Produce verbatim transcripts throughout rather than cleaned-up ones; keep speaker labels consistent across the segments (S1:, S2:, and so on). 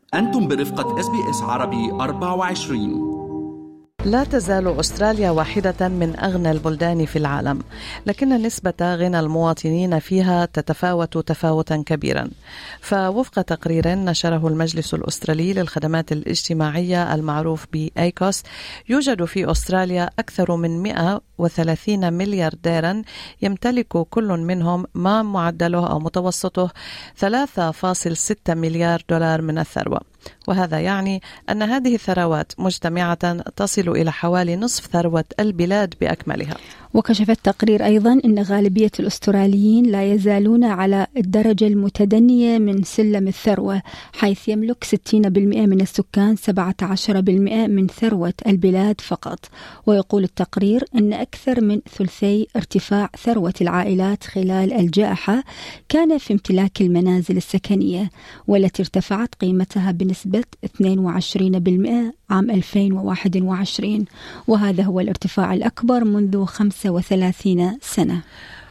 S1: أنتم برفقة إس بي إس عربي أربعة وعشرين.
S2: لا تزال أستراليا واحدة من أغنى البلدان في العالم، لكن نسبة غنى المواطنين فيها تتفاوت تفاوتا كبيرا. فوفق تقرير نشره المجلس الأسترالي للخدمات الاجتماعية المعروف بأيكوس، يوجد في أستراليا أكثر من مئة وثلاثين مليارديرا يمتلك كل منهم ما معدله أو متوسطه ثلاثة فاصلة ستة مليار دولار من الثروة، وهذا يعني أن هذه الثروات مجتمعة تصل إلى حوالي نصف ثروة البلاد بأكملها.
S3: وكشف التقرير أيضا أن غالبية الأستراليين لا يزالون على الدرجة المتدنية من سلم الثروة، حيث يملك ستين بالمئة من السكان سبعة عشر بالمئة من ثروة البلاد فقط. ويقول التقرير أن أكثر من ثلثي ارتفاع ثروة العائلات خلال الجائحة كان في امتلاك المنازل السكنية، والتي ارتفعت قيمتها بنسبة اثنين وعشرين بالمئة عام ألفين وواحد وعشرين، وهذا هو الارتفاع الأكبر منذ خمسة وثلاثين سنة.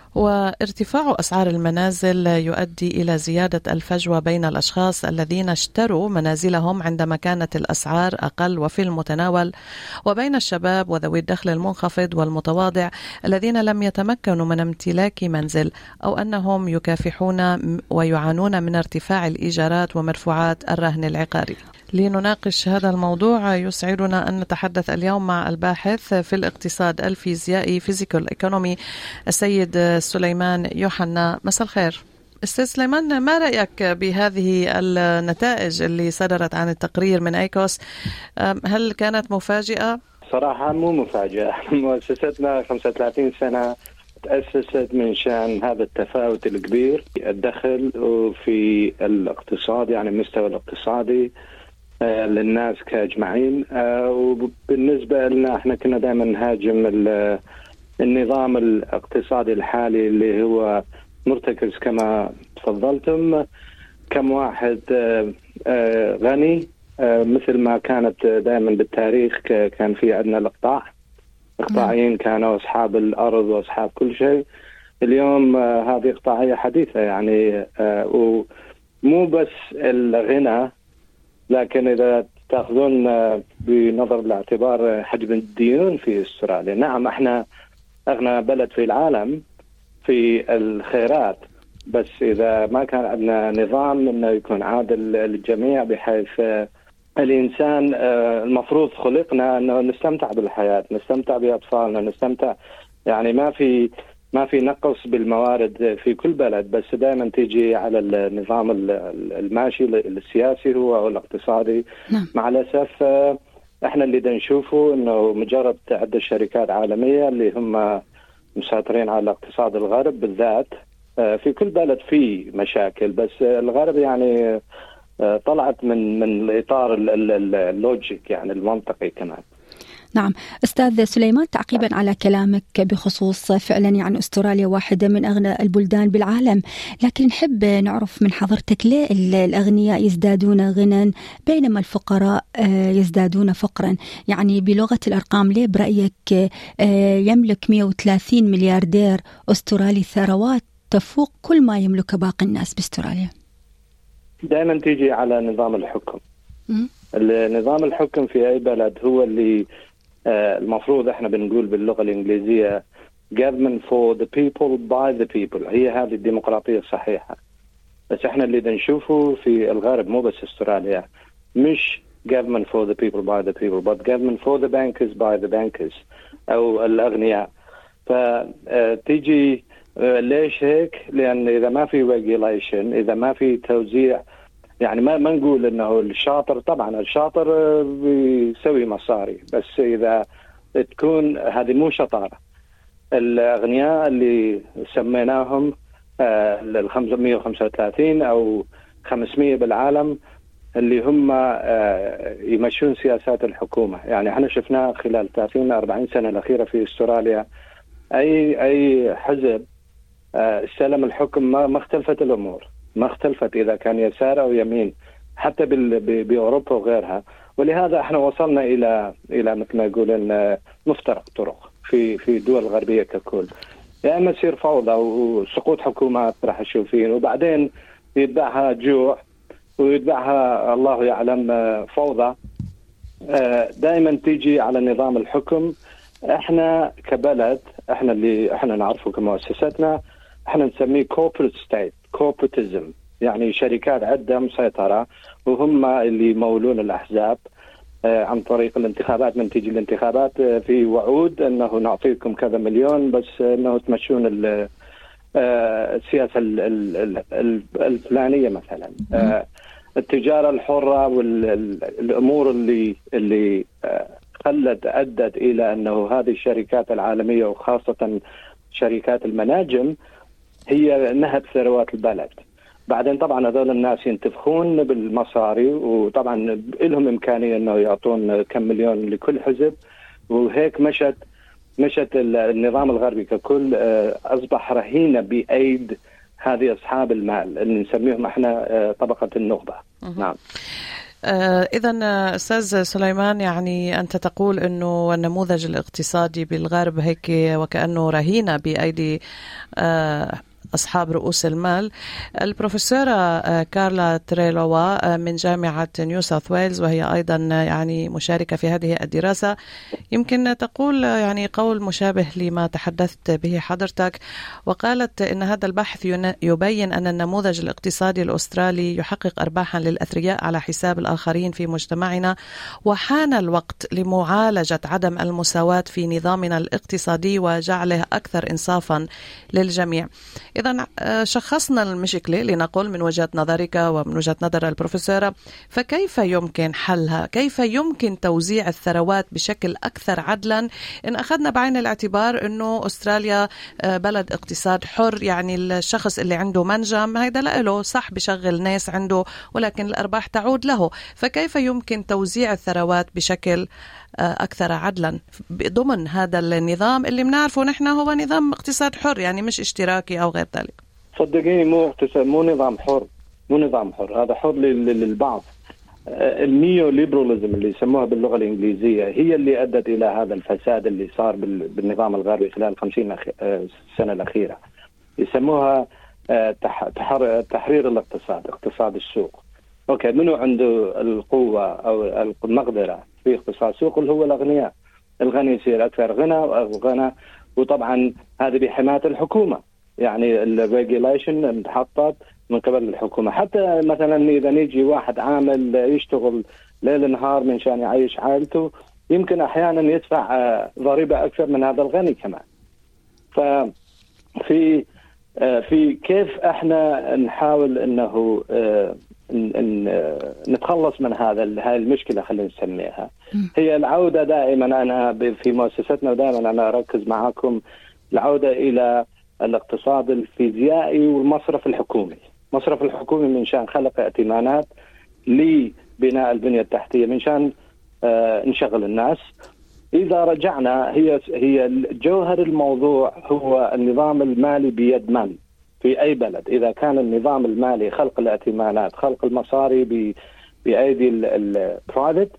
S2: وارتفاع أسعار المنازل يؤدي إلى زيادة الفجوة بين الأشخاص الذين اشتروا منازلهم عندما كانت الأسعار أقل وفي المتناول، وبين الشباب وذوي الدخل المنخفض والمتواضع الذين لم يتمكنوا من امتلاك منزل، أو أنهم يكافحون ويعانون من ارتفاع الإيجارات ومرفوعات الرهن العقاري. لنناقش هذا الموضوع يسعدنا أن نتحدث اليوم مع الباحث في الاقتصاد الفيزيائي فيزيكال ايكونومي السيد سليمان يوحنا. مساء الخير أستاذ سليمان، ما رأيك بهذه النتائج اللي صدرت عن التقرير من أيكوس؟ هل كانت مفاجئة؟
S4: صراحة مو مفاجئة. مؤسستنا خمسة وثلاثين سنة تأسست من شأن هذا التفاوت الكبير في الدخل وفي الاقتصاد، يعني المستوى الاقتصادي للناس كأجمعين. وبالنسبة لنا احنا كنا دائما نهاجم النظام الاقتصادي الحالي اللي هو مرتكز كما تفضلتم كم واحد غني، مثل ما كانت دائما بالتاريخ كان في عندنا الإقطاع، إقطاعيين كانوا أصحاب الأرض وأصحاب كل شيء. اليوم هذه إقطاعية حديثة، يعني ومو بس الغنى، لكن إذا تأخذون بنظر الاعتبار حجم الديون في استراليا، نعم احنا أغنى بلد في العالم في الخيرات، بس إذا ما كان عندنا نظام إنه يكون عادل للجميع، بحيث الإنسان المفروض خلقنا إنه نستمتع بالحياة، نستمتع بأطفالنا، نستمتع، يعني ما في ما في نقص بالموارد في كل بلد، بس دائما تيجي على النظام الماشي السياسي هو الاقتصادي. نعم. مع الأسف احنا اللي دا نشوفه انه مجرد عدة شركات عالمية اللي هم مسيطرين على اقتصاد الغرب بالذات. في كل بلد في مشاكل، بس الغرب يعني طلعت من من الإطار اللوجيك، يعني المنطقي كمان.
S3: نعم أستاذ سليمان، تعقيبا على كلامك بخصوص فعلا يعني أستراليا واحدة من أغنى البلدان بالعالم، لكن نحب نعرف من حضرتك ليه الأغنياء يزدادون غنى بينما الفقراء يزدادون فقرا؟ يعني بلغة الأرقام ليه برأيك يملك مئة وثلاثين ملياردير أسترالي ثروات تفوق كل ما يملك باقي الناس باستراليا؟
S4: دائما تيجي على نظام الحكم. النظام الحكم في أي بلد هو اللي المفروض احنا بنقول باللغة الإنجليزية government for the people by the people، هي هذه الديمقراطية الصحيحة. بس احنا اللي بنشوفه في الغرب مو بس استراليا، مش government for the people by the people but government for the bankers by the bankers أو الأغنياء. فتيجي ليش هيك؟ لأن إذا ما في regulation، إذا ما في توزيع، يعني ما ما نقول انه الشاطر، طبعا الشاطر بيسوي مصاري، بس اذا تكون هذه مو شطاره. الاغنياء اللي سميناهم ال خمسمئة وخمسة وثلاثين او خمسمئة بالعالم، اللي هم يمشون سياسات الحكومه. يعني احنا شفناه خلال ثلاثين أربعين سنه الاخيره في استراليا، اي اي حزب استلم الحكم ما اختلفت الامور، ما اختلفت إذا كان يسار أو يمين، حتى بأوروبا وغيرها. ولهذا احنا وصلنا إلى إلى مثل ما يقولون مفترق طرق في في الدول الغربية ككل. يا إما تصير فوضى وسقوط حكومات راح تشوفين، وبعدين يتبعها جوع ويتبعها الله يعلم فوضى دائما تيجي على نظام الحكم. احنا كبلد، احنا اللي احنا نعرفه كمؤسستنا، احنا نسميه corporate state corporatism، يعني شركات عدة مسيطرة وهم اللي يمولون الأحزاب عن طريق الانتخابات. من تيجي الانتخابات في وعود انه نعطيكم كذا مليون بس انه تمشون السياسة الفلانية مثلا. التجارة الحرة والأمور اللي اللي خلت أدت إلى أنه هذه الشركات العالمية وخاصة شركات المناجم هي نهب ثروات البلد. بعدين طبعا هذول الناس ينتفخون بالمصاري، وطبعا لهم إمكانية أنه يعطون كم مليون لكل حزب، وهيك مشت مشت النظام الغربي ككل أصبح رهينة بأيد هذه أصحاب المال اللي نسميهم احنا طبقة النخبة. نعم.
S2: إذن أستاذ سليمان، يعني أنت تقول أنه النموذج الاقتصادي بالغرب هيك وكأنه رهينة بأيدي أصحاب رؤوس المال. البروفيسورة كارلا تريلوا من جامعة نيو ساوث ويلز، وهي أيضا يعني مشاركة في هذه الدراسة، يمكن تقول يعني قول مشابه لما تحدثت به حضرتك، وقالت إن هذا البحث يبين أن النموذج الاقتصادي الأسترالي يحقق أرباحا للأثرياء على حساب الآخرين في مجتمعنا، وحان الوقت لمعالجة عدم المساواة في نظامنا الاقتصادي وجعله أكثر إنصافا للجميع. إذن شخصنا المشكلة لنقول من وجهة نظرك ومن وجهة نظر البروفيسورة، فكيف يمكن حلها؟ كيف يمكن توزيع الثروات بشكل أكثر عدلا إن أخذنا بعين الاعتبار أنه أستراليا بلد اقتصاد حر؟ يعني الشخص اللي عنده منجم هيدا له صح بشغل ناس عنده، ولكن الأرباح تعود له. فكيف يمكن توزيع الثروات بشكل أكثر عدلا ضمن هذا النظام اللي بنعرفه نحن هو نظام اقتصاد حر، يعني مش اشتراكي أو غير ذلك؟
S4: صدقيني مو اقتصاد، مو نظام حر، مو نظام حر، هذا حر للبعض. النيو ليبراليزم اللي يسموها باللغة الإنجليزية هي اللي أدت إلى هذا الفساد اللي صار بالنظام الغربي خلال خمسين سنة الأخيرة. يسموها تحرير الاقتصاد، اقتصاد السوق. أوكي، منو عنده القوة أو المقدرة في اقتصاد سوق؟ اللي هو الأغنياء. الغني يصير أكثر غنى وغنى، وطبعا هذه بحماية الحكومة، يعني الريجيليشن انحطت من قبل الحكومة. حتى مثلا إذا نيجي واحد عامل يشتغل ليل نهار من شان يعيش عائلته، يمكن أحيانا يدفع ضريبة أكثر من هذا الغني كمان. ففي في كيف احنا نحاول انه نتخلص من هذا هاي المشكلة، خلينا نسميها هي العودة. دائما أنا في مؤسستنا ودائما أنا أركز معكم العودة إلى الاقتصاد الفيزيائي والمصرف الحكومي. مصرف الحكومي من شان خلق ائتمانات لبناء البنية التحتية، من شان آه نشغل الناس. إذا رجعنا هي هي جوهر الموضوع هو النظام المالي بيد من في أي بلد. إذا كان النظام المالي خلق الائتمانات، خلق المصاري بأيدي البرايفت،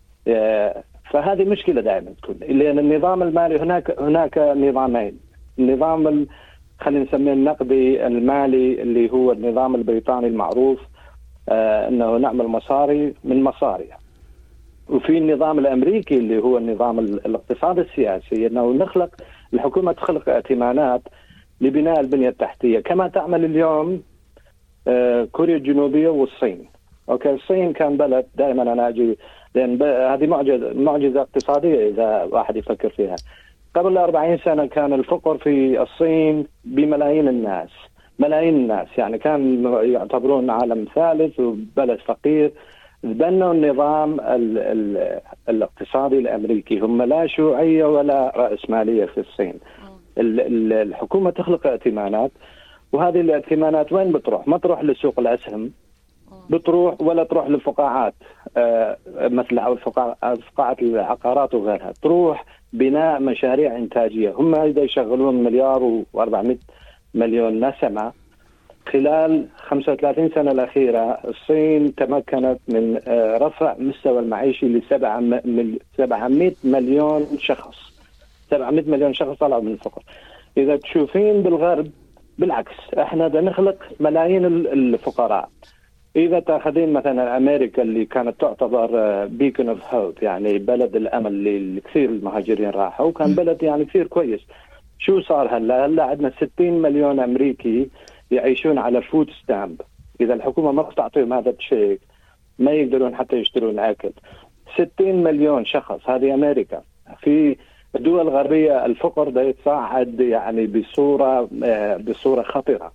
S4: فهذه مشكلة دائما تكون. لأن النظام المالي هناك هناك نظامين. النظام خلينا نسميه النقدي المالي اللي هو النظام البريطاني المعروف، آه أنه نعمل مصاري من مصاري. وفي النظام الأمريكي اللي هو النظام الاقتصاد السياسي، أنه نخلق الحكومة تخلق ائتمانات لبناء البنية التحتية كما تعمل اليوم آه كوريا الجنوبية والصين. أوكي، الصين كان بلد دائما أنا أجي، لأن هذه معجزة معجزة اقتصادية إذا واحد يفكر فيها. قبل أربعين سنة كان الفقر في الصين بملايين الناس، ملايين الناس، يعني كان يعتبرون عالم ثالث وبلد فقير. بنوا النظام ال ال الاقتصادي الأمريكي، هم لا شيوعية ولا رأسمالية في الصين. ال ال الحكومة تخلق ائتمانات، وهذه الائتمانات وين بتروح؟ ما تروح لسوق الأسهم، بتروح ولا تروح للفقاعات آه مثل فقاعة العقارات وغيرها، تروح بناء مشاريع إنتاجية. هم إذا يشغلون مليار وأربعمائة مليون نسمة خلال خمسة وثلاثين سنة الأخيرة، الصين تمكنت من رفع مستوى المعيشي لسبعمائة مليون شخص. سبعمائة مليون شخص طلعوا من الفقر. إذا تشوفين بالغرب بالعكس، احنا بدنا نخلق ملايين الفقراء. إذا تأخذين مثلا أمريكا اللي كانت تعتبر بيكون اوف هوب، يعني بلد الأمل اللي كثير المهاجرين راحوا، وكان بلد يعني كثير كويس. شو صار هلا؟ هلا عندنا ستين مليون أمريكي يعيشون على فود ستامب. إذا الحكومة ما تعطيهم هذا الشيء ما يقدرون حتى يشترون أكل. ستين مليون شخص، هذه أمريكا. في الدول الغربية الفقر ده يتصاعد يعني بصورة بصورة خطيرة،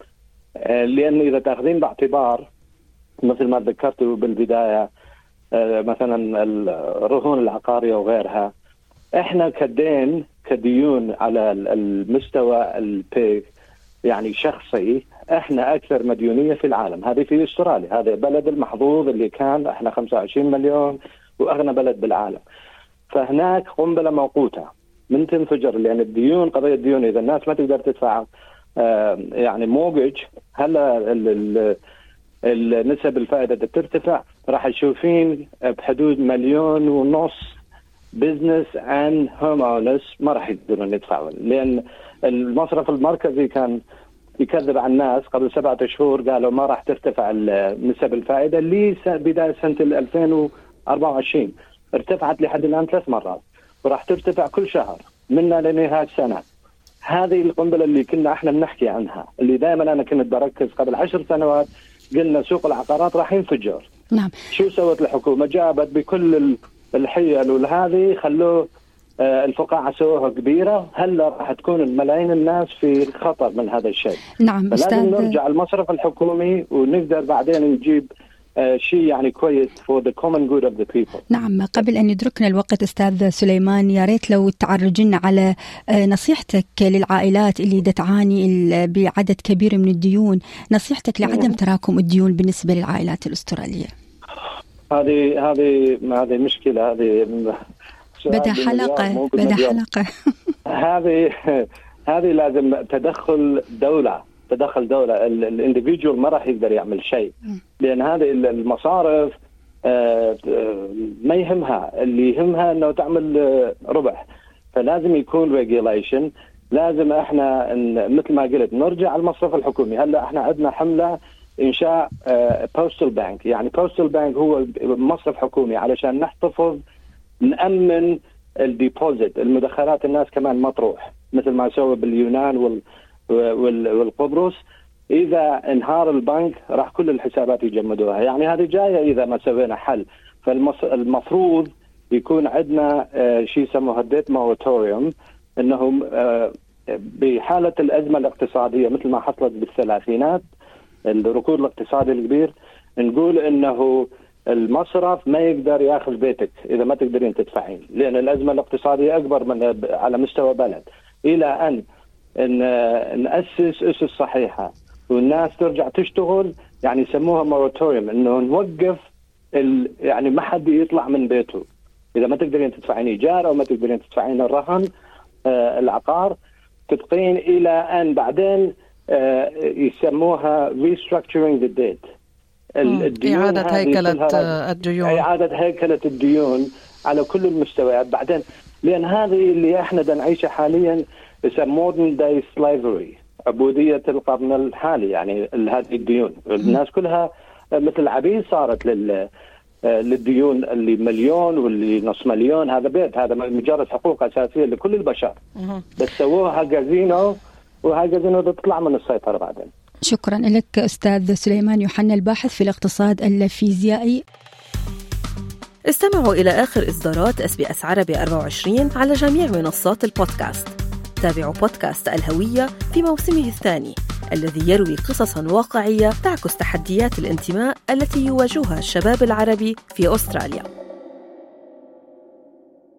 S4: لأن إذا تأخذين باعتبار مثل ما ذكرتوا بالبداية مثلا الرهون العقارية وغيرها، احنا كدين كديون على المستوى البيك يعني شخصي احنا اكثر مديونية في العالم. هذه في استراليا، هذا بلد المحظوظ اللي كان احنا خمسة وعشرين مليون واغنى بلد بالعالم. فهناك قنبلة موقوتة من تنفجر، لان الديون قضية الديون اذا الناس ما تقدر تدفع يعني موجج، هلا النسب الفائدة ترتفع، راح تشوفين بحدود مليون ونص بزنس and homeowners ما راح يقدرون يدفعون، لأن المصرف المركزي كان يكذب على الناس قبل سبعة شهور، قالوا ما راح ترتفع نسب الفائدة اللي بداية سنة ألفين وأربعة وعشرين ارتفعت لحد الآن ثلاث مرات، وراح ترتفع كل شهر منا لنهاية السنة. هذه القنبلة اللي كنا احنا بنحكي عنها، اللي دائما أنا كنت بركز قبل عشر سنوات، قلنا سوق العقارات راح ينفجر.
S3: نعم.
S4: شو سوت الحكومة؟ جابت بكل الحيل والهذه، خلوه الفقاعة سووها كبيرة، هلا راح تكون الملايين الناس في خطر من هذا الشيء.
S3: نعم
S4: أستاذ. لازم نرجع المصرف الحكومي ونقدر بعدين نجيب شيء يعني كويس for the common good of the people.
S3: نعم. قبل أن يدركنا الوقت أستاذ سليمان، يا ريت لو تعرجنا على نصيحتك للعائلات اللي تعاني بعدد كبير من الديون، نصيحتك لعدم تراكم الديون بالنسبة للعائلات الأسترالية.
S4: هذه هذه هذه مشكلة، هذه
S3: بدأ حلقة بدأ حلقة
S4: هذه هذه لازم تدخل دولة تدخل دولة. الانديفيديول ما راح يقدر يعمل شيء، لأن هذه المصارف ما يهمها، اللي يهمها أنه تعمل ربح. فلازم يكون ريجيليشن، لازم احنا مثل ما قلت نرجع على المصرف الحكومي. هلا احنا عندنا حملة إنشاء بوستال بانك، يعني بوستال بانك هو مصرف حكومي علشان نحتفظ نأمن الديبوزيت، المدخرات الناس كمان ما تروح، مثل ما سوى باليونان وال والقبرص. إذا انهار البنك راح كل الحسابات يجمدوها، يعني هذه جاية إذا ما سوينا حل. فالمفروض يكون عندنا شيء يسموه ديت موراتوريوم، إنهم بحالة الأزمة الاقتصادية مثل ما حصلت بالثلاثينات الركود الاقتصادي الكبير، نقول إنه المصرف ما يقدر ياخذ بيتك إذا ما تقدرين تدفعين، لأن الأزمة الاقتصادية أكبر من على مستوى بلد، إلى أن إن نأسس أسس صحيحة والناس ترجع تشتغل. يعني يسموها موراتوريوم، إنه نوقف ال... يعني ما حد يطلع من بيته إذا ما تقدرين تدفعين إيجار أو ما تقدرين تدفعين الرهن آه العقار، تبقين إلى أن بعدين آه يسموها restructuring the debt،
S2: إعادة هيكلة الديون
S4: إعادة هيكلة الديون على كل المستويات بعدين، لأن هذه اللي إحنا دا نعيشها حاليا يسمى modern day slavery، عبودية القرن الحالي. يعني هذه الديون الناس كلها مثل عبيد صارت لل للديون، اللي مليون واللي نص مليون، هذا بيت، هذا مجرد حقوق أساسية لكل البشر، بس سووها كازينو، وهاي كازينو تطلع من السيطرة بعدين.
S3: شكرا لك أستاذ سليمان يوحنا، الباحث في الاقتصاد الفيزيائي.
S5: استمعوا إلى آخر إصدارات إس بي إس عربي أربعة وعشرين على جميع منصات البودكاست. تابعوا بودكاست الهوية في موسمه الثاني الذي يروي قصصاً واقعية تعكس تحديات الانتماء التي يواجهها الشباب العربي في أستراليا.